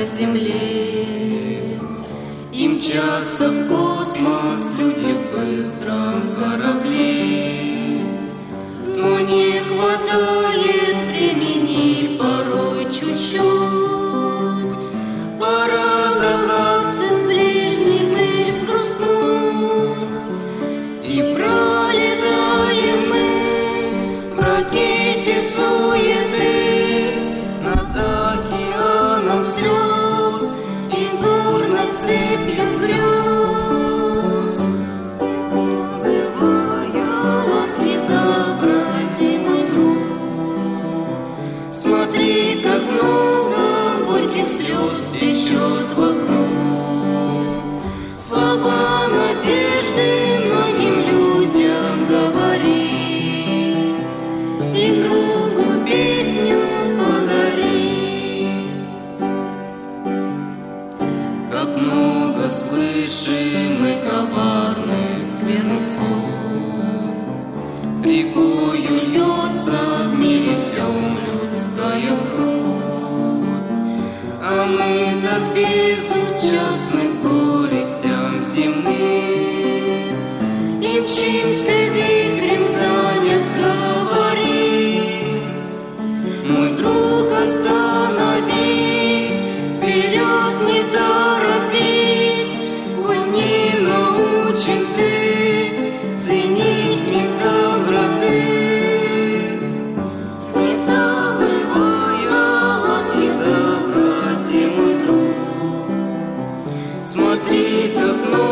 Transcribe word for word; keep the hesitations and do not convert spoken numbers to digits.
на земле. И мчатся в космос люди в быстром корабле. Но не хватает времени порой чуть-чуть порадоваться с ближним или взгрустнуть. И пролетаем мы в ракете суеты над океаном слез и горной цепью грез. Забывая ласки доброте, мой друг, смотри, как много горьких слез течет вокруг. Слова надежды многим людям говори, и другу песню подари. Как много слышим мы коварных скверных слов, рекою льется в мире всем людская кровь, а мы так безучастны к горестям земным и мчимся вихрем занят, говорим: мой друг, остановись, вперед не торопись, коль не научен ты ценить миг доброты. Не забывая ласки доброте, мой друг, смотри, как много